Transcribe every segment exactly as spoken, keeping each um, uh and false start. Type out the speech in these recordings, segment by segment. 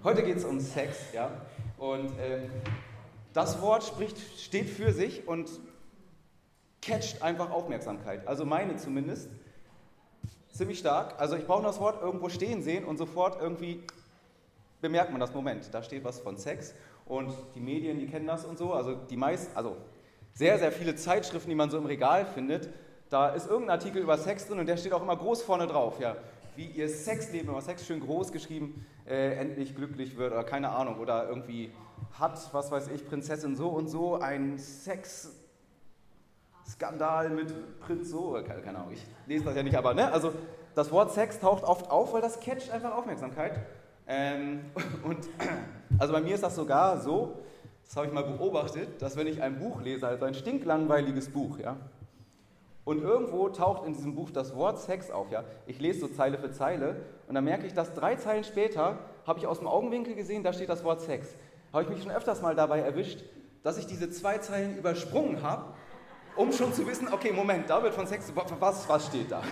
Heute geht es um Sex, ja. Und ähm, das Wort spricht, steht für sich und catcht einfach Aufmerksamkeit. Also meine zumindest. Ziemlich stark. Also ich brauche das Wort irgendwo stehen sehen und sofort irgendwie bemerkt man das. Moment, da steht was von Sex und die Medien, die kennen das und so. Also die meisten, also sehr, sehr viele Zeitschriften, die man so im Regal findet, da ist irgendein Artikel über Sex drin und der steht auch immer groß vorne drauf, ja. Wie ihr Sexleben, immer Sex schön groß geschrieben, äh, endlich glücklich wird oder keine Ahnung. Oder irgendwie hat, was weiß ich, Prinzessin so und so ein Sex... Skandal mit Prinz so, keine, keine Ahnung, ich lese das ja nicht, aber ne, also das Wort Sex taucht oft auf, weil das catcht einfach Aufmerksamkeit. Ähm, und also bei mir ist das sogar so, das habe ich mal beobachtet, dass wenn ich ein Buch lese, also ein stinklangweiliges Buch, ja, und irgendwo taucht in diesem Buch das Wort Sex auf, ja, ich lese so Zeile für Zeile und dann merke ich, dass drei Zeilen später habe ich aus dem Augenwinkel gesehen, da steht das Wort Sex. Habe ich mich schon öfters mal dabei erwischt, dass ich diese zwei Zeilen übersprungen habe, um schon zu wissen, okay, Moment, da wird von Sex, was, was steht da?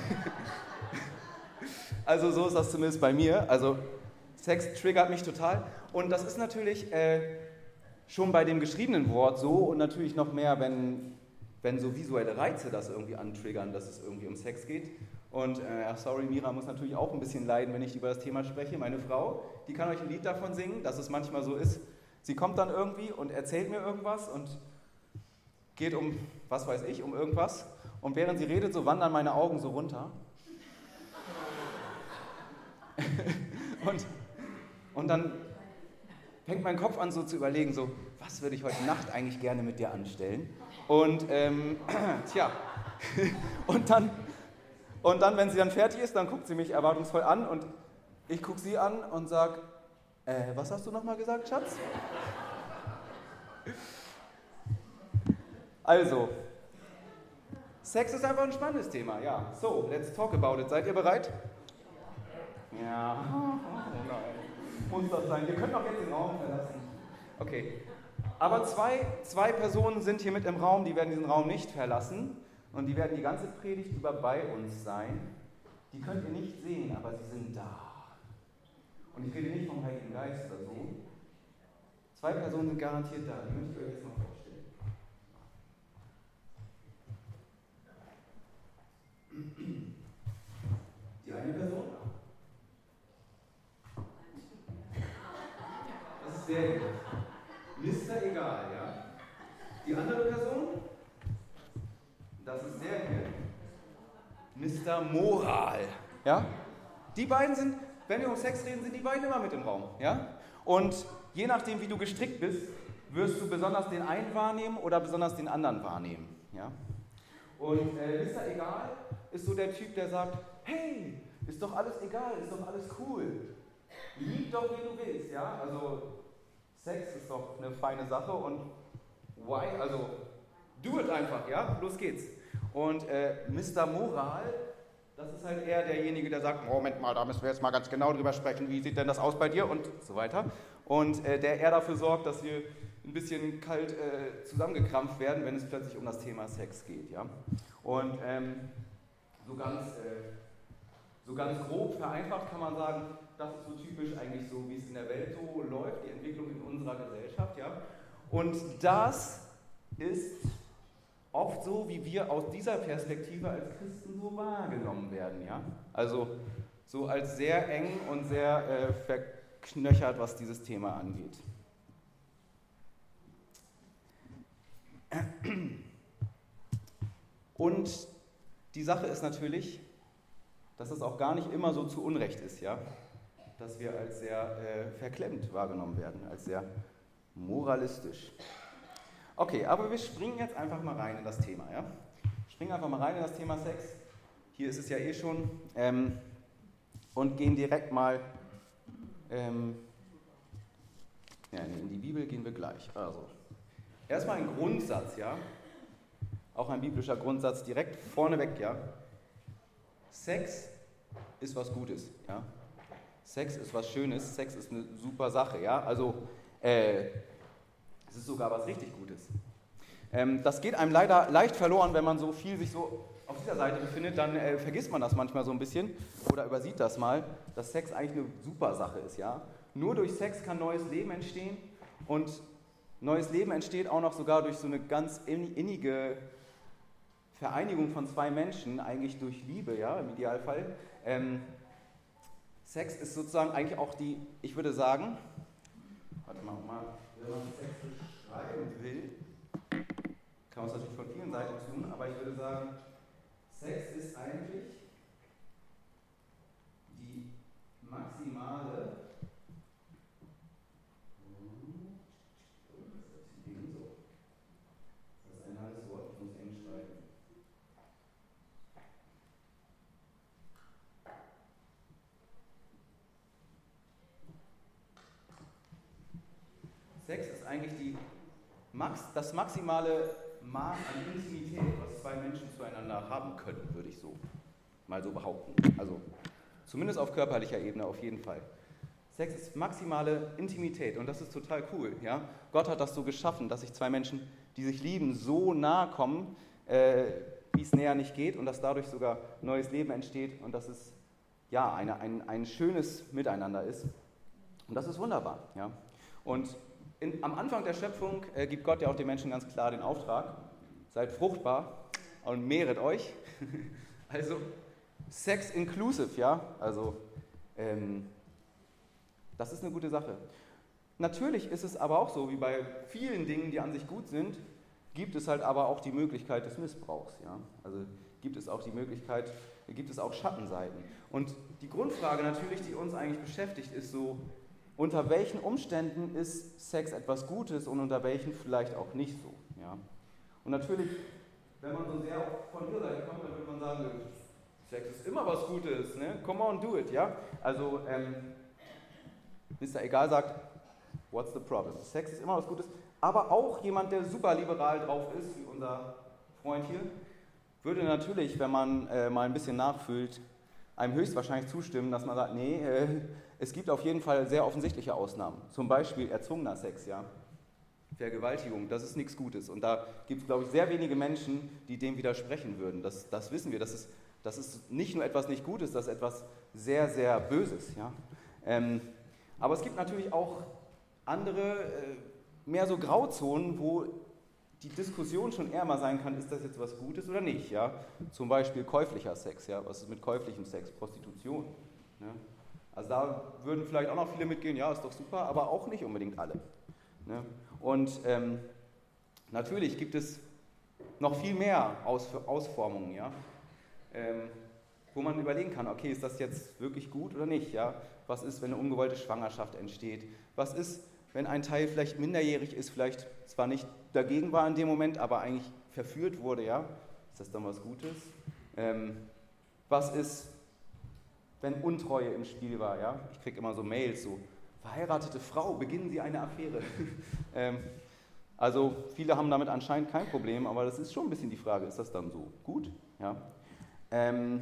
Also so ist das zumindest bei mir. Also Sex triggert mich total. Und das ist natürlich äh, schon bei dem geschriebenen Wort so und natürlich noch mehr, wenn, wenn so visuelle Reize das irgendwie antriggern, dass es irgendwie um Sex geht. Und äh, sorry, Mira muss natürlich auch ein bisschen leiden, wenn ich über das Thema spreche. Meine Frau, die kann euch ein Lied davon singen, dass es manchmal so ist. Sie kommt dann irgendwie und erzählt mir irgendwas und geht um, was weiß ich, um irgendwas. Und während sie redet, so wandern meine Augen so runter. und, und dann fängt mein Kopf an so zu überlegen, so, was würde ich heute Nacht eigentlich gerne mit dir anstellen? Und, ähm, tja, und dann, und dann, wenn sie dann fertig ist, dann guckt sie mich erwartungsvoll an und ich gucke sie an und sage, äh, was hast du nochmal gesagt, Schatz? Also, Sex ist einfach ein spannendes Thema, ja. So, let's talk about it. Seid ihr bereit? Ja. Oh nein. Muss das sein. Ihr könnt auch jetzt den Raum verlassen. Okay. Aber zwei, zwei Personen sind hier mit im Raum, die werden diesen Raum nicht verlassen. Und die werden die ganze Predigt über bei uns sein. Die könnt ihr nicht sehen, aber sie sind da. Und ich rede nicht vom Heiligen Geist oder so. Zwei Personen sind garantiert da. Die möchte ich euch jetzt mal vorstellen. Die eine Person, das ist sehr gut. Mister Egal, ja. Die andere Person, das ist sehr gut. Mister Moral, ja. Die beiden sind, wenn wir um Sex reden, sind die beiden immer mit im Raum, ja. Und je nachdem, wie du gestrickt bist, wirst du besonders den einen wahrnehmen oder besonders den anderen wahrnehmen, ja. Und äh, Mister Egal ist so der Typ, der sagt, hey, ist doch alles egal, ist doch alles cool. Lieb doch, wie du willst, ja? Also Sex ist doch eine feine Sache und why? Also do it einfach, ja? Los geht's. Und äh, Mister Moral, das ist halt eher derjenige, der sagt, Moment mal, da müssen wir jetzt mal ganz genau drüber sprechen, wie sieht denn das aus bei dir und so weiter. Und äh, der eher dafür sorgt, dass wir ein bisschen kalt äh, zusammengekrampft werden, wenn es plötzlich um das Thema Sex geht, ja? Und ähm, so ganz, äh, so ganz grob vereinfacht kann man sagen, das ist so typisch eigentlich so, wie es in der Welt so läuft, die Entwicklung in unserer Gesellschaft, ja? Und das ist oft so, wie wir aus dieser Perspektive als Christen so wahrgenommen werden, ja? Also so als sehr eng und sehr äh, verknöchert, was dieses Thema angeht. Und die Sache ist natürlich, dass es auch gar nicht immer so zu Unrecht ist, ja, dass wir als sehr äh, verklemmt wahrgenommen werden, als sehr moralistisch. Okay, aber wir springen jetzt einfach mal rein in das Thema, ja. Springen einfach mal rein in das Thema Sex. Hier ist es ja eh schon. Ähm, und gehen direkt mal ähm, ja, in die Bibel gehen wir gleich. Also, erstmal ein Grundsatz, ja. Auch ein biblischer Grundsatz direkt vorneweg, ja. Sex ist was Gutes, ja. Sex ist was Schönes, Sex ist eine super Sache, ja. Also, äh, es ist sogar was richtig Gutes. Ähm, das geht einem leider leicht verloren, wenn man so viel sich so auf dieser Seite befindet, dann äh, vergisst man das manchmal so ein bisschen oder übersieht das mal, dass Sex eigentlich eine super Sache ist, ja. Nur durch Sex kann neues Leben entstehen und neues Leben entsteht auch noch sogar durch so eine ganz innige Vereinigung von zwei Menschen, eigentlich durch Liebe, ja, im Idealfall. Ähm, Sex ist sozusagen eigentlich auch die, ich würde sagen, warte mal, mal wenn man Sex beschreiben will, kann man es natürlich von vielen Seiten tun, aber ich würde sagen, Sex ist eigentlich die maximale Sex ist eigentlich die Max, das maximale Maß an Intimität, was zwei Menschen zueinander haben können, würde ich so mal so behaupten. Also zumindest auf körperlicher Ebene auf jeden Fall. Sex ist maximale Intimität und das ist total cool. Ja? Gott hat das so geschaffen, dass sich zwei Menschen, die sich lieben, so nahe kommen, äh, wie es näher nicht geht und dass dadurch sogar neues Leben entsteht und dass es ja, eine, ein, ein schönes Miteinander ist. Und das ist wunderbar. Ja? Und In, am Anfang der Schöpfung äh, gibt Gott ja auch den Menschen ganz klar den Auftrag, seid fruchtbar und mehret euch. Also Sex inclusive, ja, also ähm, das ist eine gute Sache. Natürlich ist es aber auch so, wie bei vielen Dingen, die an sich gut sind, gibt es halt aber auch die Möglichkeit des Missbrauchs, ja. Also gibt es auch die Möglichkeit, gibt es auch Schattenseiten. Und die Grundfrage natürlich, die uns eigentlich beschäftigt, ist so, unter welchen Umständen ist Sex etwas Gutes und unter welchen vielleicht auch nicht so. Ja? Und natürlich, wenn man so sehr von dieser Seite kommt, dann würde man sagen, Sex ist immer was Gutes, ne? Come on, do it. Ja? Also, ähm, Mister Egal sagt, what's the problem? Sex ist immer was Gutes, aber auch jemand, der super liberal drauf ist, wie unser Freund hier, würde natürlich, wenn man äh, mal ein bisschen nachfühlt, einem höchstwahrscheinlich zustimmen, dass man sagt, nee, äh, es gibt auf jeden Fall sehr offensichtliche Ausnahmen. Zum Beispiel erzwungener Sex, ja. Vergewaltigung, das ist nichts Gutes. Und da gibt es, glaube ich, sehr wenige Menschen, die dem widersprechen würden. Das, das wissen wir, das ist, das ist nicht nur etwas nicht Gutes, das ist etwas sehr, sehr Böses, ja. Ähm, aber es gibt natürlich auch andere, äh, mehr so Grauzonen, wo die Diskussion schon eher mal sein kann, ist das jetzt was Gutes oder nicht, ja. Zum Beispiel käuflicher Sex, ja. Was ist mit käuflichem Sex? Prostitution, ja? Also da würden vielleicht auch noch viele mitgehen, ja, ist doch super, aber auch nicht unbedingt alle. Ne? Und ähm, natürlich gibt es noch viel mehr Aus, Ausformungen, ja? ähm, wo man überlegen kann, okay, ist das jetzt wirklich gut oder nicht? Ja? Was ist, wenn eine ungewollte Schwangerschaft entsteht? Was ist, wenn ein Teil vielleicht minderjährig ist, vielleicht zwar nicht dagegen war in dem Moment, aber eigentlich verführt wurde? Ja? Ist das dann was Gutes? Ähm, was ist, wenn Untreue im Spiel war, ja? Ich kriege immer so Mails, so, verheiratete Frau, beginnen Sie eine Affäre. ähm, also viele haben damit anscheinend kein Problem, aber das ist schon ein bisschen die Frage, ist das dann so gut? Ja? Ähm,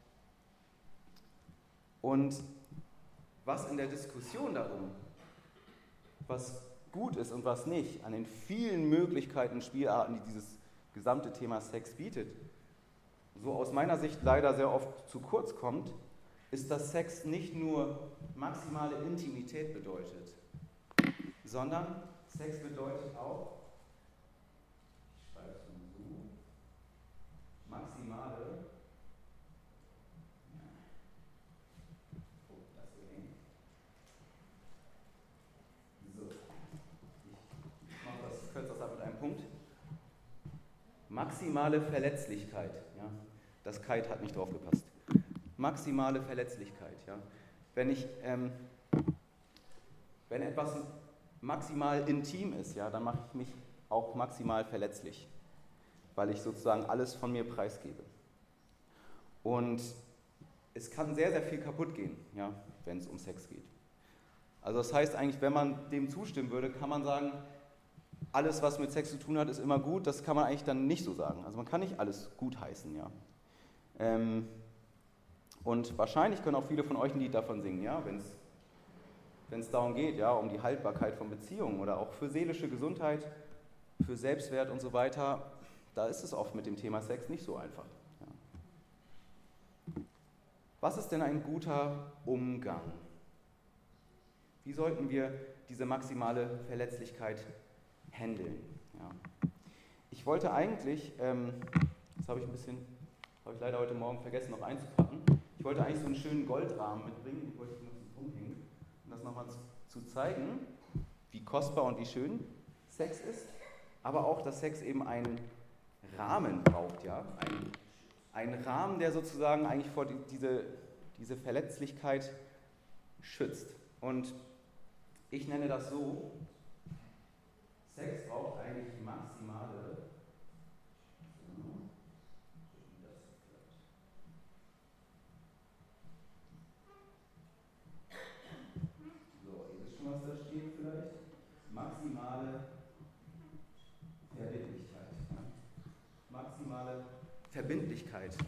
und was in der Diskussion darum, was gut ist und was nicht, an den vielen Möglichkeiten, Spielarten, die dieses gesamte Thema Sex bietet, so aus meiner Sicht leider sehr oft zu kurz kommt, ist, dass Sex nicht nur maximale Intimität bedeutet, sondern Sex bedeutet auch, ich schreibe es mal so, maximale, oh, das ist so eng. So, ich mache das kürzer ab mit einem Punkt. Maximale Verletzlichkeit, ja, das Kite hat nicht drauf gepasst. Maximale Verletzlichkeit. Ja. Wenn, ich, ähm, wenn etwas maximal intim ist, ja, dann mache ich mich auch maximal verletzlich, weil ich sozusagen alles von mir preisgebe. Und es kann sehr, sehr viel kaputt gehen, ja, wenn es um Sex geht. Also das heißt eigentlich, wenn man dem zustimmen würde, kann man sagen, alles, was mit Sex zu tun hat, ist immer gut. Das kann man eigentlich dann nicht so sagen. Also man kann nicht alles gut heißen. Ja. Ähm, Und wahrscheinlich können auch viele von euch ein Lied davon singen, ja, wenn es darum geht, ja, um die Haltbarkeit von Beziehungen oder auch für seelische Gesundheit, für Selbstwert und so weiter. Da ist es oft mit dem Thema Sex nicht so einfach. Ja. Was ist denn ein guter Umgang? Wie sollten wir diese maximale Verletzlichkeit handeln? Ja. Ich wollte eigentlich, ähm, das habe ich ein bisschen, habe ich leider heute Morgen vergessen noch einzupacken, ich wollte eigentlich so einen schönen Goldrahmen mitbringen, den wollte ich noch umhängen, um das nochmal zu, zu zeigen, wie kostbar und wie schön Sex ist, aber auch, dass Sex eben einen Rahmen braucht, ja, ein, ein Rahmen, der sozusagen eigentlich vor die, diese, diese Verletzlichkeit schützt. Und ich nenne das so, Sex braucht eigentlich die maximale so, ihr wisst schon, was da steht vielleicht, maximale Verbindlichkeit. Ja? Maximale Verbindlichkeit.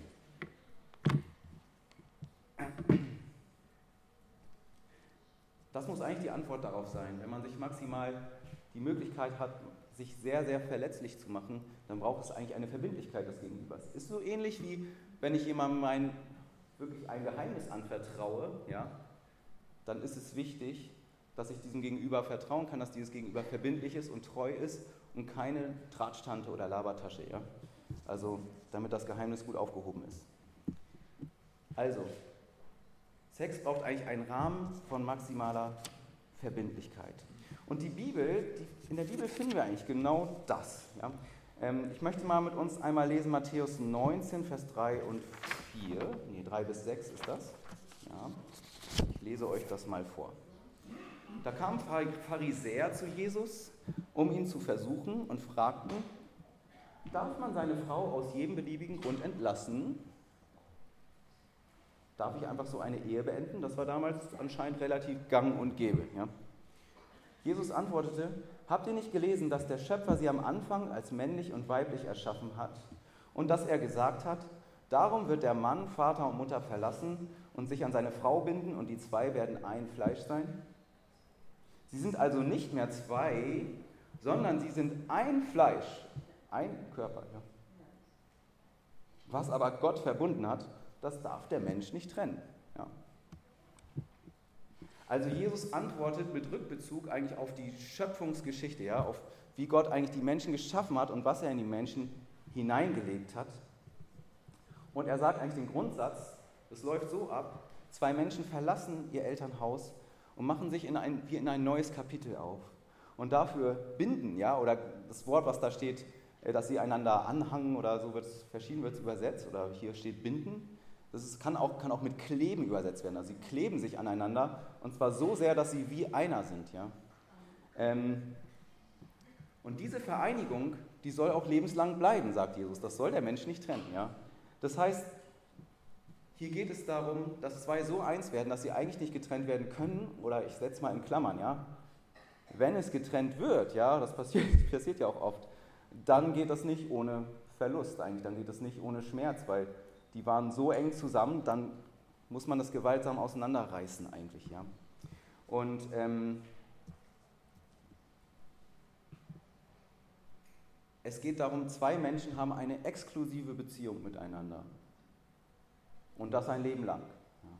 Das muss eigentlich die Antwort darauf sein. Wenn man sich maximal die Möglichkeit hat, sich sehr, sehr verletzlich zu machen, dann braucht es eigentlich eine Verbindlichkeit des Gegenübers. Ist so ähnlich wie, wenn ich jemandem mein, wirklich ein Geheimnis anvertraue, ja, dann ist es wichtig, dass ich diesem Gegenüber vertrauen kann, dass dieses Gegenüber verbindlich ist und treu ist und keine Tratschtante oder Labertasche. Ja? Also, damit das Geheimnis gut aufgehoben ist. Also, Sex braucht eigentlich einen Rahmen von maximaler Verbindlichkeit. Und die Bibel, die, in der Bibel finden wir eigentlich genau das. Ja? Ähm, ich möchte mal mit uns einmal lesen Matthäus neunzehn, Vers drei und vier. Nee, drei bis sechs ist das. Ja. Ich lese euch das mal vor. Da kamen Pharisäer zu Jesus, um ihn zu versuchen und fragten, darf man seine Frau aus jedem beliebigen Grund entlassen? Darf ich einfach so eine Ehe beenden? Das war damals anscheinend relativ gang und gäbe. Ja? Jesus antwortete, habt ihr nicht gelesen, dass der Schöpfer sie am Anfang als männlich und weiblich erschaffen hat und dass er gesagt hat, darum wird der Mann Vater und Mutter verlassen und sich an seine Frau binden und die zwei werden ein Fleisch sein? Sie sind also nicht mehr zwei, sondern sie sind ein Fleisch, ein Körper. Ja. Was aber Gott verbunden hat, das darf der Mensch nicht trennen. Ja. Also Jesus antwortet mit Rückbezug eigentlich auf die Schöpfungsgeschichte, ja, auf wie Gott eigentlich die Menschen geschaffen hat und was er in die Menschen hineingelegt hat. Und er sagt eigentlich den Grundsatz, es läuft so ab, zwei Menschen verlassen ihr Elternhaus und machen sich in ein, wie in ein neues Kapitel auf. Und dafür binden, ja, oder das Wort, was da steht, dass sie einander anhangen oder so wird es, verschieden wird es übersetzt, oder hier steht binden. Das ist, kann, auch, kann auch mit kleben übersetzt werden. Also sie kleben sich aneinander und zwar so sehr, dass sie wie einer sind. Ja? Ähm, und diese Vereinigung, die soll auch lebenslang bleiben, sagt Jesus. Das soll der Mensch nicht trennen. Ja? Das heißt, hier geht es darum, dass zwei so eins werden, dass sie eigentlich nicht getrennt werden können, oder ich setze mal in Klammern, ja. Wenn es getrennt wird, ja, das passiert, passiert ja auch oft, dann geht das nicht ohne Verlust eigentlich, dann geht das nicht ohne Schmerz, weil die waren so eng zusammen, dann muss man das gewaltsam auseinanderreißen eigentlich, ja. Und ähm, es geht darum, zwei Menschen haben eine exklusive Beziehung miteinander. Und das ein Leben lang. Ja.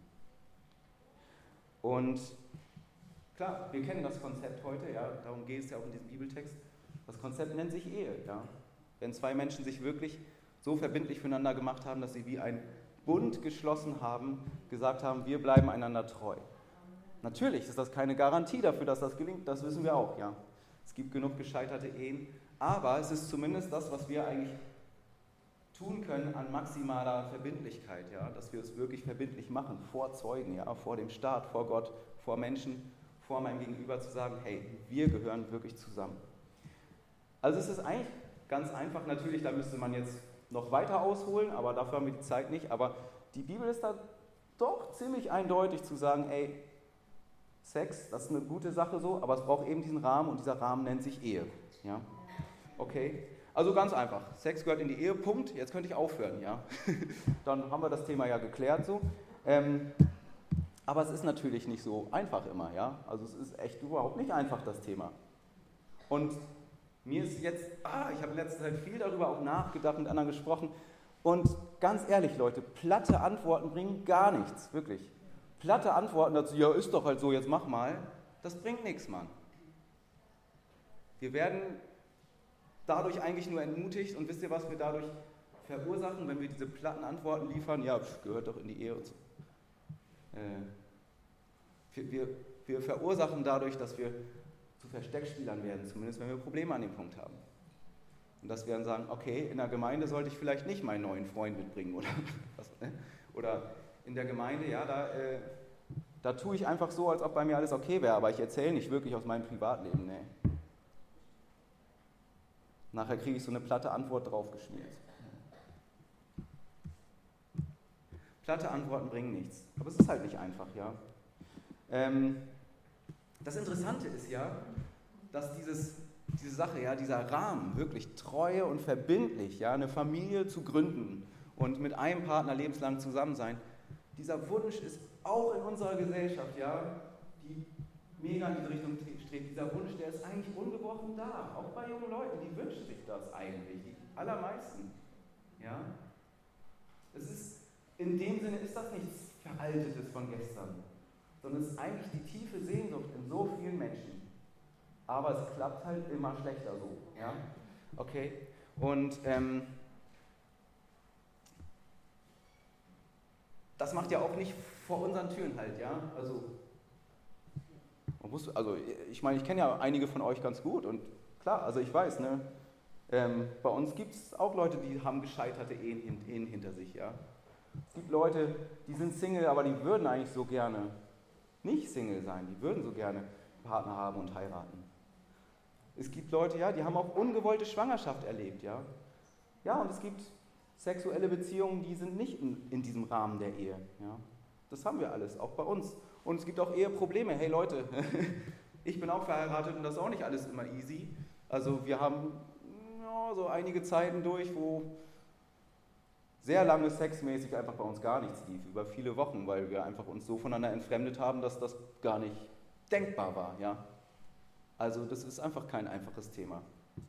Und klar, wir kennen das Konzept heute, ja, darum geht es ja auch in diesem Bibeltext. Das Konzept nennt sich Ehe. Ja. Wenn zwei Menschen sich wirklich so verbindlich füreinander gemacht haben, dass sie wie ein Bund geschlossen haben, gesagt haben, wir bleiben einander treu. Natürlich ist das keine Garantie dafür, dass das gelingt, das wissen wir auch. Ja. Es gibt genug gescheiterte Ehen, aber es ist zumindest das, was wir eigentlich tun können an maximaler Verbindlichkeit, ja, dass wir es wirklich verbindlich machen, vor Zeugen, ja, vor dem Staat, vor Gott, vor Menschen, vor meinem Gegenüber zu sagen, hey, wir gehören wirklich zusammen. Also es ist eigentlich ganz einfach, natürlich, da müsste man jetzt noch weiter ausholen, aber dafür haben wir die Zeit nicht, aber die Bibel ist da doch ziemlich eindeutig zu sagen, ey, Sex, das ist eine gute Sache so, aber es braucht eben diesen Rahmen und dieser Rahmen nennt sich Ehe, ja, okay. Also ganz einfach, Sex gehört in die Ehe, Punkt, jetzt könnte ich aufhören, ja. Dann haben wir das Thema ja geklärt so. Ähm, aber es ist natürlich nicht so einfach immer, ja. Also es ist echt überhaupt nicht einfach, das Thema. Und mir ist jetzt, ah, ich habe in letzter Zeit viel darüber auch nachgedacht, mit anderen gesprochen. Und ganz ehrlich, Leute, platte Antworten bringen gar nichts, wirklich. Platte Antworten dazu, ja, ist doch halt so, jetzt mach mal, das bringt nichts, Mann. Wir werden dadurch eigentlich nur entmutigt und wisst ihr, was wir dadurch verursachen, wenn wir diese platten Antworten liefern? Ja, pf, gehört doch in die Ehe und so. Äh, wir, wir, wir verursachen dadurch, dass wir zu Versteckspielern werden, zumindest wenn wir Probleme an dem Punkt haben. Und dass wir dann sagen, okay, in der Gemeinde sollte ich vielleicht nicht meinen neuen Freund mitbringen oder was, ne? Oder in der Gemeinde, ja, da, äh, da tue ich einfach so, als ob bei mir alles okay wäre, aber ich erzähle nicht wirklich aus meinem Privatleben, ne. Nachher kriege ich so eine platte Antwort draufgeschmiert. Platte Antworten bringen nichts, aber es ist halt nicht einfach, ja. Ähm, das Interessante ist ja, dass dieses, diese Sache, ja, dieser Rahmen, wirklich treue und verbindlich, ja, eine Familie zu gründen und mit einem Partner lebenslang zusammen sein, dieser Wunsch ist auch in unserer Gesellschaft, ja, die mega in diese Richtung strebt, dieser Wunsch, der ist eigentlich ungebrochen da, auch bei jungen Leuten, die wünschen sich das eigentlich, die allermeisten, ja. Es ist, in dem Sinne ist das nichts Veraltetes von gestern, sondern es ist eigentlich die tiefe Sehnsucht in so vielen Menschen. Aber es klappt halt immer schlechter so, ja, okay, und ähm, das macht ja auch nicht vor unseren Türen halt, ja, also, man muss, also ich meine, ich kenne ja einige von euch ganz gut und klar, also ich weiß, ne, ähm, bei uns gibt es auch Leute, die haben gescheiterte Ehen, Ehen hinter sich, ja. Es gibt Leute, die sind Single, aber die würden eigentlich so gerne nicht Single sein, die würden so gerne Partner haben und heiraten. Es gibt Leute, ja, die haben auch ungewollte Schwangerschaft erlebt, ja. Ja, und es gibt sexuelle Beziehungen, die sind nicht in, in diesem Rahmen der Ehe, ja. Das haben wir alles, auch bei uns. Und es gibt auch Eheprobleme. Hey Leute, ich bin auch verheiratet und das ist auch nicht alles immer easy. Also wir haben ja, so einige Zeiten durch, wo sehr lange sexmäßig einfach bei uns gar nichts lief, über viele Wochen, weil wir einfach uns so voneinander entfremdet haben, dass das gar nicht denkbar war, ja. Also das ist einfach kein einfaches Thema.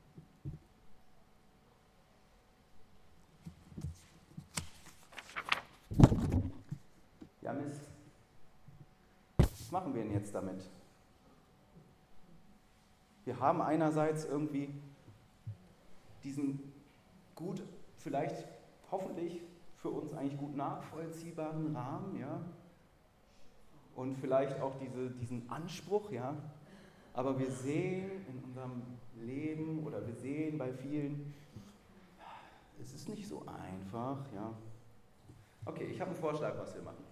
Ja, Mist. Was machen wir denn jetzt damit? Wir haben einerseits irgendwie diesen gut, vielleicht, hoffentlich für uns eigentlich gut nachvollziehbaren Rahmen, ja, und vielleicht auch diese, diesen Anspruch, ja, aber wir sehen in unserem Leben oder wir sehen bei vielen, es ist nicht so einfach, ja. Okay, ich habe einen Vorschlag, was wir machen.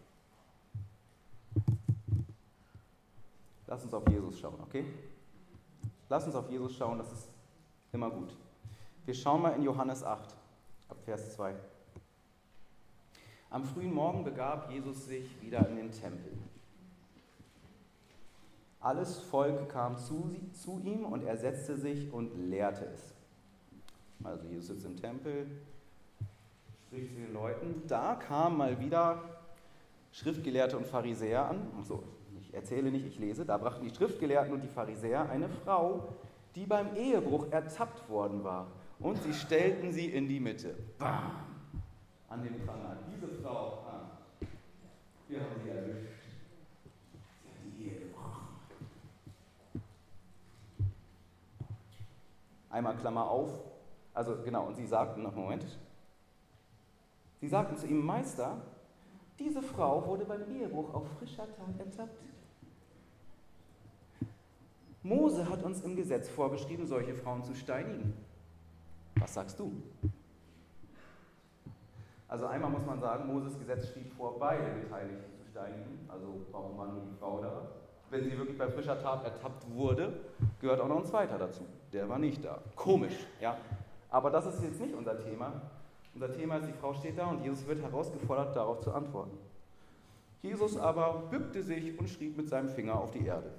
Lass uns auf Jesus schauen, okay? Lass uns auf Jesus schauen, das ist immer gut. Wir schauen mal in Johannes acht, ab Vers zwei. Am frühen Morgen begab Jesus sich wieder in den Tempel. Alles Volk kam zu, zu ihm und er setzte sich und lehrte es. Also Jesus sitzt im Tempel, spricht zu den Leuten. Da kamen mal wieder Schriftgelehrte und Pharisäer an. Achso, ich erzähle nicht, ich lese. Da brachten die Schriftgelehrten und die Pharisäer eine Frau, die beim Ehebruch ertappt worden war. Und sie stellten sie in die Mitte. Bam! An dem Pranger. Diese Frau, ah, wir haben sie erwischt. Sie hat die Ehe gebrochen. Einmal Klammer auf. Also genau, und sie sagten, noch Moment. Sie sagten zu ihm, Meister, diese Frau wurde beim Ehebruch auf frischer Tat ertappt. Mose hat uns im Gesetz vorgeschrieben, solche Frauen zu steinigen. Was sagst du? Also einmal muss man sagen, Moses Gesetz schrieb vor, beide Beteiligten zu steinigen. Also warum war nur die Frau da? Wenn sie wirklich bei frischer Tat ertappt wurde, gehört auch noch ein zweiter dazu. Der war nicht da. Komisch, ja. Aber das ist jetzt nicht unser Thema. Unser Thema ist, die Frau steht da und Jesus wird herausgefordert, darauf zu antworten. Jesus aber bückte sich und schrieb mit seinem Finger auf die Erde.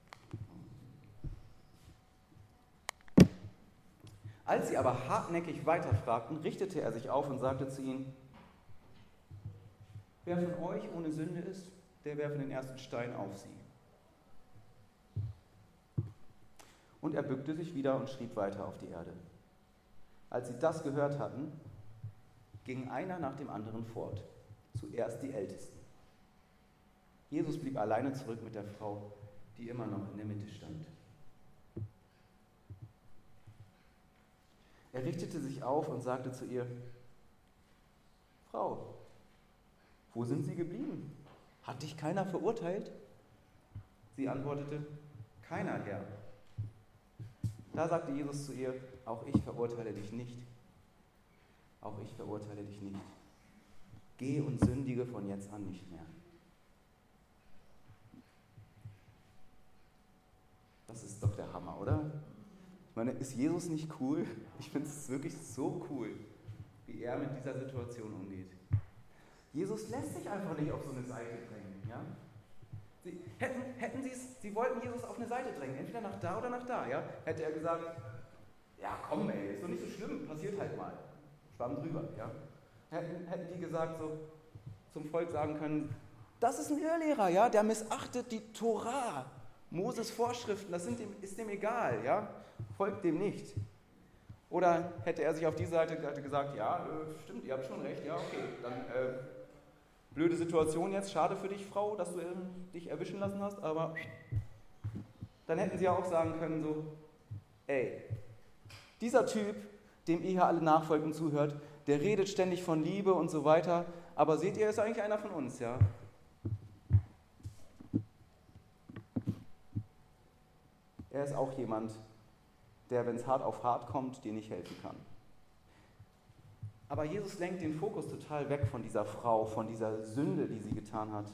Als sie aber hartnäckig weiterfragten, richtete er sich auf und sagte zu ihnen, wer von euch ohne Sünde ist, der werfe den ersten Stein auf sie. Und er bückte sich wieder und schrieb weiter auf die Erde. Als sie das gehört hatten, ging einer nach dem anderen fort, zuerst die Ältesten. Jesus blieb alleine zurück mit der Frau, die immer noch in der Mitte stand. Er richtete sich auf und sagte zu ihr: Frau, wo sind Sie geblieben? Hat dich keiner verurteilt? Sie antwortete: Keiner, Herr. Da sagte Jesus zu ihr: Auch ich verurteile dich nicht. Auch ich verurteile dich nicht. Geh und sündige von jetzt an nicht mehr. Das ist doch der Hammer, oder? Ich meine, ist Jesus nicht cool? Ich finde es wirklich so cool, wie er mit dieser Situation umgeht. Jesus lässt sich einfach nicht auf so eine Seite drängen. Ja? Sie, hätten, hätten sie es, sie wollten Jesus auf eine Seite drängen, entweder nach da oder nach da. Ja? Hätte er gesagt: Ja, komm, ey, ist doch nicht so schlimm, passiert halt mal. Schwamm drüber. Ja? Hätten, hätten die gesagt, so zum Volk sagen können: Das ist ein Irrlehrer, ja? Der missachtet die Tora, Moses Vorschriften, das sind dem, ist dem egal, ja? Folgt dem nicht. Oder hätte er sich auf die Seite gesagt: Ja, äh, stimmt, ihr habt schon recht, ja, okay, dann äh, blöde Situation jetzt, schade für dich, Frau, dass du äh, dich erwischen lassen hast, aber dann hätten sie ja auch sagen können so: Ey, dieser Typ, dem ihr hier alle nachfolgt und zuhört, der redet ständig von Liebe und so weiter, aber seht ihr, er ist eigentlich einer von uns, ja? Er ist auch jemand, der, wenn es hart auf hart kommt, dir nicht helfen kann. Aber Jesus lenkt den Fokus total weg von dieser Frau, von dieser Sünde, die sie getan hat.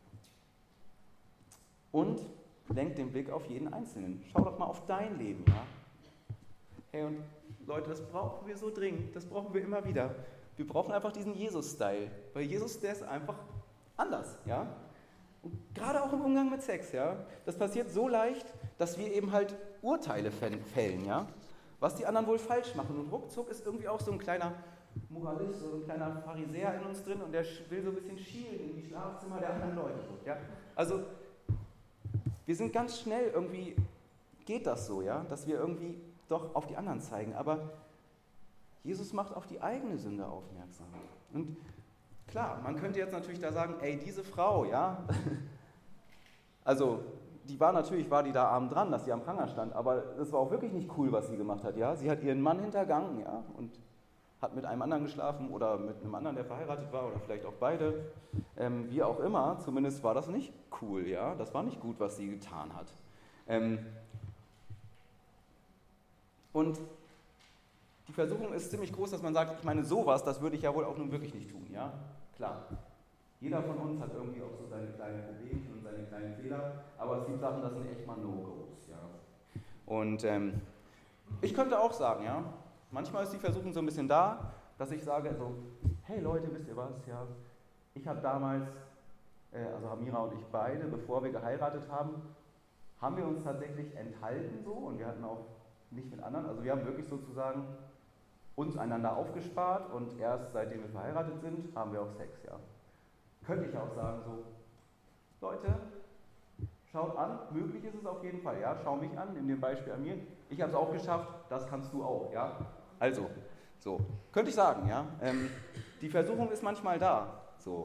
Und lenkt den Blick auf jeden Einzelnen. Schau doch mal auf dein Leben, ja? Hey, und Leute, das brauchen wir so dringend, das brauchen wir immer wieder. Wir brauchen einfach diesen Jesus-Style, weil Jesus, der ist einfach anders, ja? Und gerade auch im Umgang mit Sex, ja? Das passiert so leicht, dass wir eben halt Urteile fällen, ja? Was die anderen wohl falsch machen. Und ruckzuck ist irgendwie auch so ein kleiner Moralist, so ein kleiner Pharisäer in uns drin und der will so ein bisschen schielen in die Schlafzimmer der anderen Leute. Ja? Also, wir sind ganz schnell irgendwie, geht das so, ja? Dass wir irgendwie doch auf die anderen zeigen. Aber Jesus macht auf die eigene Sünde aufmerksam. Und klar, man könnte jetzt natürlich da sagen: Ey, diese Frau, ja? Also, die war natürlich, war die da arm dran, dass sie am Pranger stand, aber das war auch wirklich nicht cool, was sie gemacht hat, ja? Sie hat ihren Mann hintergangen, ja? Und hat mit einem anderen geschlafen oder mit einem anderen, der verheiratet war, oder vielleicht auch beide. Ähm, wie auch immer, zumindest war das nicht cool, ja? Das war nicht gut, was sie getan hat. Ähm, und die Versuchung ist ziemlich groß, dass man sagt: Ich meine, sowas, das würde ich ja wohl auch nun wirklich nicht tun, ja? Klar. Jeder von uns hat irgendwie auch so seine kleinen Probleme und seine kleinen Fehler, aber es gibt Sachen, das sind echt mal No-Gos, ja. Und ähm, ich könnte auch sagen, ja, manchmal ist die Versuchung so ein bisschen da, dass ich sage so: Hey Leute, wisst ihr was, ja, ich habe damals, äh, also Amira und ich beide, bevor wir geheiratet haben, haben wir uns tatsächlich enthalten so und wir hatten auch nicht mit anderen, also wir haben wirklich sozusagen uns einander aufgespart und erst seitdem wir verheiratet sind, haben wir auch Sex, ja. Könnte ich auch sagen so: Leute, schaut an, möglich ist es auf jeden Fall, ja, schau mich an, in dem Beispiel an mir, ich habe es auch geschafft, das kannst du auch, ja. Also, so, könnte ich sagen, ja. Ähm, die Versuchung ist manchmal da, so.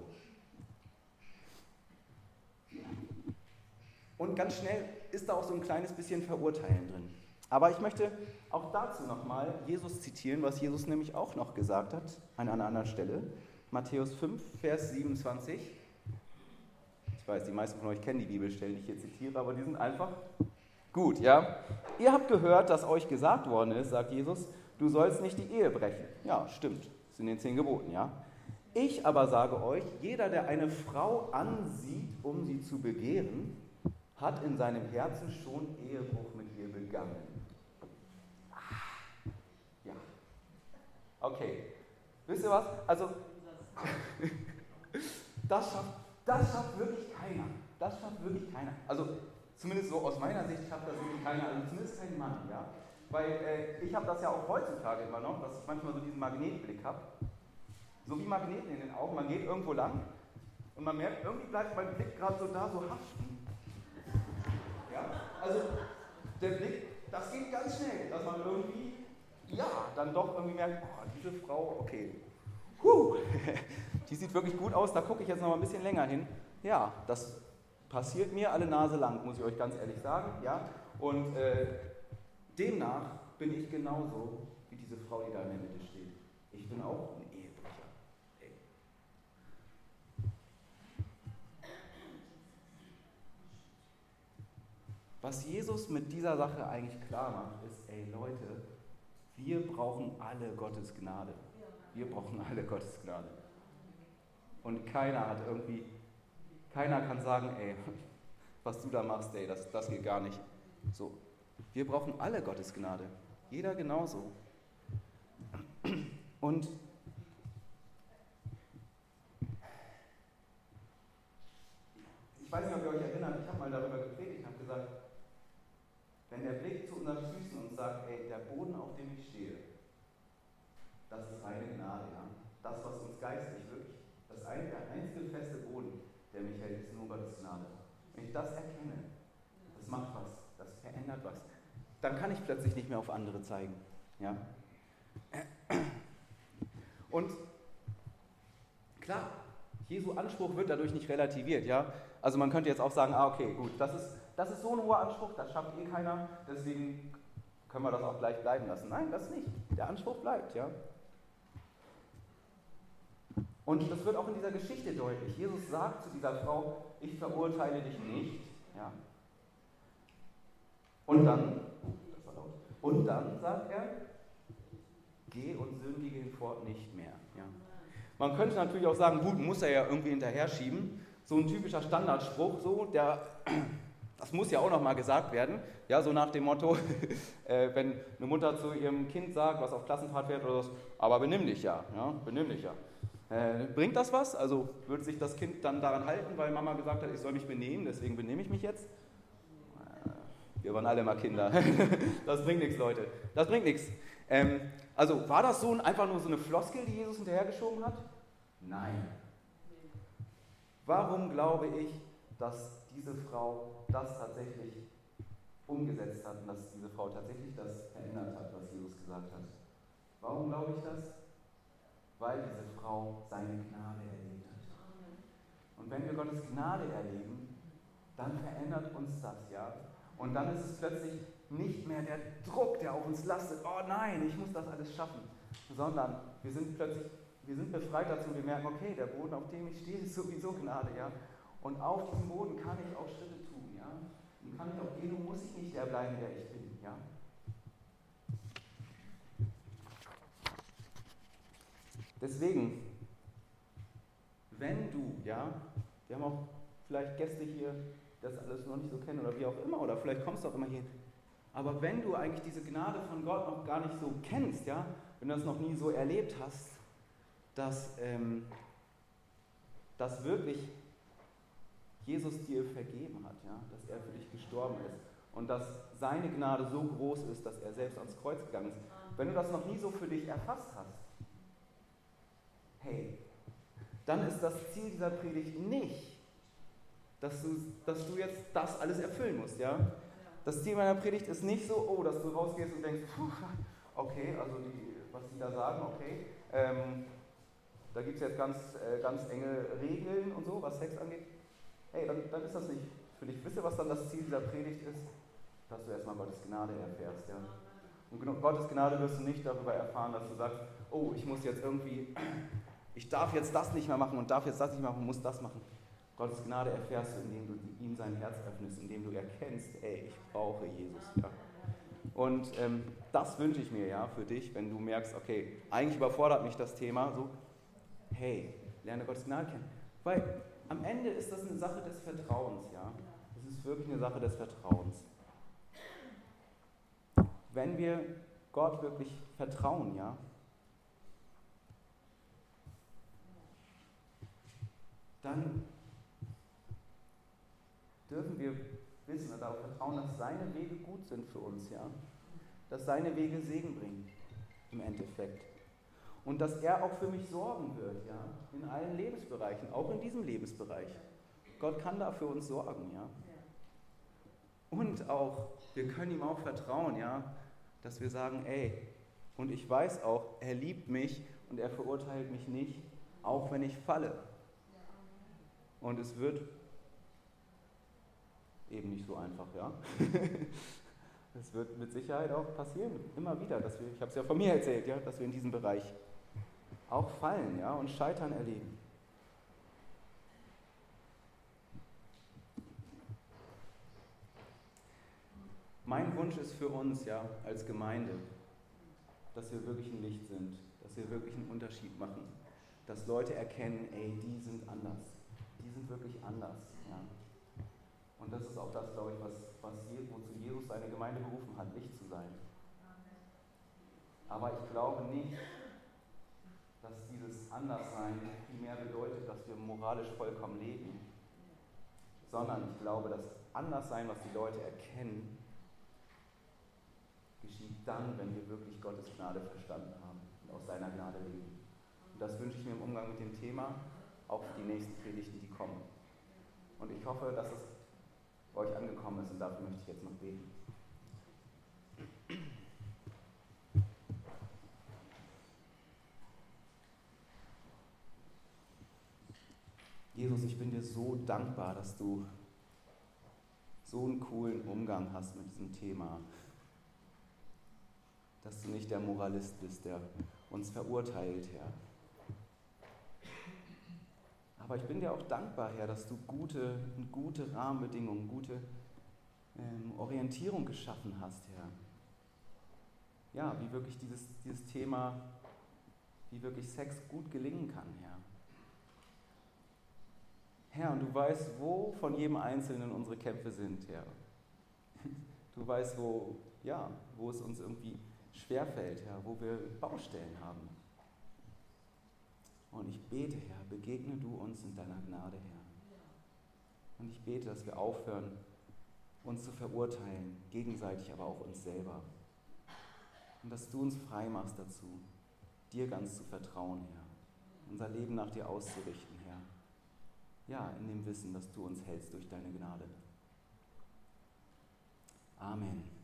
Und ganz schnell ist da auch so ein kleines bisschen Verurteilen drin. Aber ich möchte auch dazu nochmal Jesus zitieren, was Jesus nämlich auch noch gesagt hat, an einer anderen Stelle. Matthäus fünf, Vers siebenundzwanzig. Ich weiß, die meisten von euch kennen die Bibelstellen, die ich hier zitiere, aber die sind einfach gut, ja. Ihr habt gehört, dass euch gesagt worden ist, sagt Jesus, du sollst nicht die Ehe brechen. Ja, stimmt, das sind den zehn Geboten, ja. Ich aber sage euch, jeder, der eine Frau ansieht, um sie zu begehren, hat in seinem Herzen schon Ehebruch mit ihr begangen. Ja. Okay. Wisst ihr was? Also, das schafft, das schafft wirklich keiner. Das schafft wirklich keiner. Also, zumindest so aus meiner Sicht schafft das wirklich keiner. Also zumindest kein Mann, ja. Weil äh, ich habe das ja auch heutzutage immer noch, dass ich manchmal so diesen Magnetblick habe. So wie Magneten in den Augen. Man geht irgendwo lang und man merkt, irgendwie bleibt mein Blick gerade so da, so haften. Ja, also der Blick, das geht ganz schnell, dass man irgendwie, ja, dann doch irgendwie merkt, oh, diese Frau, okay, huh, die sieht wirklich gut aus, da gucke ich jetzt noch mal ein bisschen länger hin. Ja, das passiert mir alle Nase lang, muss ich euch ganz ehrlich sagen. Ja? Und äh, demnach bin ich genauso wie diese Frau, die da in der Mitte steht. Ich bin auch ein Ehebrecher. Ey. Was Jesus mit dieser Sache eigentlich klar macht, ist, ey Leute, wir brauchen alle Gottes Gnade. Wir brauchen alle Gottes Gnade. Und keiner hat irgendwie, keiner kann sagen, ey, was du da machst, ey, das, das geht gar nicht. So, wir brauchen alle Gottes Gnade. Jeder genauso. Und ich weiß nicht, ob ihr euch erinnert, ich habe mal darüber gepredigt, ich habe gesagt, wenn der Blick zu unseren Füßen uns sagt, ey, der Boden, auf dem ich stehe, das ist reine Gnade, ja. Das, was uns geistlich wirklich, das ein, der einzige feste Boden, der mich hält, ist nur Gottes Gnade. Wenn ich das erkenne, das macht was, das verändert was, dann kann ich plötzlich nicht mehr auf andere zeigen, ja. Und klar, Jesu Anspruch wird dadurch nicht relativiert, ja. Also man könnte jetzt auch sagen, ah okay, gut, das ist, das ist so ein hoher Anspruch, das schafft eh keiner, deswegen können wir das auch gleich bleiben lassen. Nein, das nicht. Der Anspruch bleibt, ja. Und das wird auch in dieser Geschichte deutlich. Jesus sagt zu dieser Frau, ich verurteile dich nicht, ja. Und dann, das war laut, und dann sagt er, geh und sündige fort nicht mehr, ja. Man könnte natürlich auch sagen, gut, muss er ja irgendwie hinterher schieben. So ein typischer Standardspruch, so, der, das muss ja auch nochmal gesagt werden, ja, so nach dem Motto, äh, wenn eine Mutter zu ihrem Kind sagt, was auf Klassenfahrt fährt oder so, aber benimm dich ja, ja, benimm dich ja. Äh, bringt das was? Also wird sich das Kind dann daran halten, weil Mama gesagt hat, ich soll mich benehmen, deswegen benehme ich mich jetzt? Äh, wir waren alle mal Kinder. Das bringt nichts, Leute. Das bringt nichts. Ähm, also war das so ein, einfach nur so eine Floskel, die Jesus hinterhergeschoben hat? Nein. Warum glaube ich, dass diese Frau das tatsächlich umgesetzt hat und dass diese Frau tatsächlich das verändert hat, was Jesus gesagt hat? Warum glaube ich das? Weil diese Frau seine Gnade erlebt hat. Und wenn wir Gottes Gnade erleben, dann verändert uns das, ja. Und dann ist es plötzlich nicht mehr der Druck, der auf uns lastet, oh nein, ich muss das alles schaffen, sondern wir sind plötzlich, wir sind befreit dazu, wir merken, okay, der Boden, auf dem ich stehe, ist sowieso Gnade, ja. Und auf diesem Boden kann ich auch Schritte tun, ja. Und kann ich auch gehen und muss ich nicht der bleiben, der ich bin, ja. Deswegen, wenn du, ja, wir haben auch vielleicht Gäste hier, die das alles noch nicht so kennen oder wie auch immer, oder vielleicht kommst du auch immer hier, aber wenn du eigentlich diese Gnade von Gott noch gar nicht so kennst, ja, wenn du das noch nie so erlebt hast, dass, ähm, dass wirklich Jesus dir vergeben hat, ja, dass er für dich gestorben ist und dass seine Gnade so groß ist, dass er selbst ans Kreuz gegangen ist. Wenn du das noch nie so für dich erfasst hast, hey, dann ist das Ziel dieser Predigt nicht, dass du, dass du jetzt das alles erfüllen musst, ja. Das Ziel meiner Predigt ist nicht so, oh, dass du rausgehst und denkst, puh, okay, also die, was die da sagen, okay, ähm, da gibt es jetzt ganz, äh, ganz enge Regeln und so, was Sex angeht. Hey, dann, dann ist das nicht für dich. Wisst ihr, was dann das Ziel dieser Predigt ist? Dass du erstmal Gottes Gnade erfährst, ja. Und Gottes Gnade wirst du nicht darüber erfahren, dass du sagst, oh, ich muss jetzt irgendwie, ich darf jetzt das nicht mehr machen und darf jetzt das nicht machen und muss das machen. Gottes Gnade erfährst du, indem du ihm sein Herz öffnest, indem du erkennst, ey, ich brauche Jesus, ja. Und ähm, das wünsche ich mir, ja, für dich, wenn du merkst, okay, eigentlich überfordert mich das Thema, so, hey, lerne Gottes Gnade kennen. Weil am Ende ist das eine Sache des Vertrauens, ja. Es ist wirklich eine Sache des Vertrauens. Wenn wir Gott wirklich vertrauen, ja, dann dürfen wir wissen und darauf vertrauen, dass seine Wege gut sind für uns, ja. Dass seine Wege Segen bringen, im Endeffekt. Und dass er auch für mich sorgen wird, ja, in allen Lebensbereichen, auch in diesem Lebensbereich. Gott kann da für uns sorgen, ja. Und auch, wir können ihm auch vertrauen, ja, dass wir sagen, ey, und ich weiß auch, er liebt mich und er verurteilt mich nicht, auch wenn ich falle. Und es wird eben nicht so einfach, ja. Das wird mit Sicherheit auch passieren, immer wieder, dass wir, ich habe es ja von mir erzählt, ja, dass wir in diesem Bereich auch fallen, ja, und Scheitern erleben. Mein Wunsch ist für uns, ja, als Gemeinde, dass wir wirklich ein Licht sind, dass wir wirklich einen Unterschied machen, dass Leute erkennen, ey, die sind anders, die sind wirklich anders, ja. Und das ist auch das, glaube ich, was, was Je- wozu Jesus seine Gemeinde berufen hat, Licht zu sein. Aber ich glaube nicht, dass dieses Anderssein primär bedeutet, dass wir moralisch vollkommen leben, sondern ich glaube, dass Anderssein, was die Leute erkennen, geschieht dann, wenn wir wirklich Gottes Gnade verstanden haben und aus seiner Gnade leben. Und das wünsche ich mir im Umgang mit dem Thema, auch für die nächsten Predigten, die kommen. Und ich hoffe, dass es bei euch angekommen ist und dafür möchte ich jetzt noch beten. Jesus, ich bin dir so dankbar, dass du so einen coolen Umgang hast mit diesem Thema. Dass du nicht der Moralist bist, der uns verurteilt, Herr. Aber ich bin dir auch dankbar, Herr, dass du gute, gute Rahmenbedingungen, gute ähm, Orientierung geschaffen hast, Herr. Ja, wie wirklich dieses, dieses Thema, wie wirklich Sex gut gelingen kann, Herr. Herr, und du weißt, wo von jedem Einzelnen unsere Kämpfe sind, Herr. Du weißt, wo, ja, wo es uns irgendwie schwerfällt, Herr, wo wir Baustellen haben. Und ich bete, Herr, begegne du uns in deiner Gnade, Herr. Und ich bete, dass wir aufhören, uns zu verurteilen, gegenseitig, aber auch uns selber. Und dass du uns frei machst dazu, dir ganz zu vertrauen, Herr. Unser Leben nach dir auszurichten, Herr. Ja, in dem Wissen, dass du uns hältst durch deine Gnade. Amen.